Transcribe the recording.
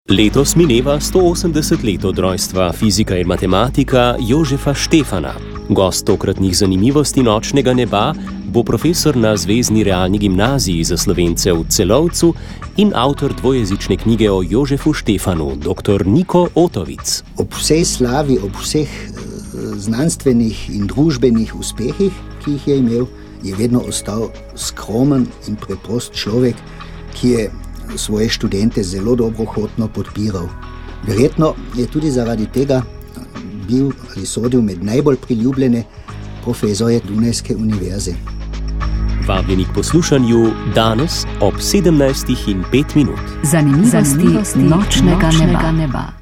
Letos mineva 180 let od rojstva fizika in matematika Jožefa Štefana. Gost tokratnih zanimivosti nočnega neba bo profesor na Zvezni realni gimnaziji za Slovence v Celovcu in avtor dvojezične knjige o Jožefu Štefanu, dr. Niko Otovic. Ob vsej slavi, ob vseh znanstvenih in družbenih uspehih, ki jih je imel, je vedno ostal skromen in preprost človek, ki je svoje študente zelo dobrohotno podpiral. Verjetno je tudi zaradi tega bil ali sodil med najbolj priljubljene profesorje Dunajske univerze. Vabljeni k poslušanju danes ob 17:05. Zanimivosti nočnega neba.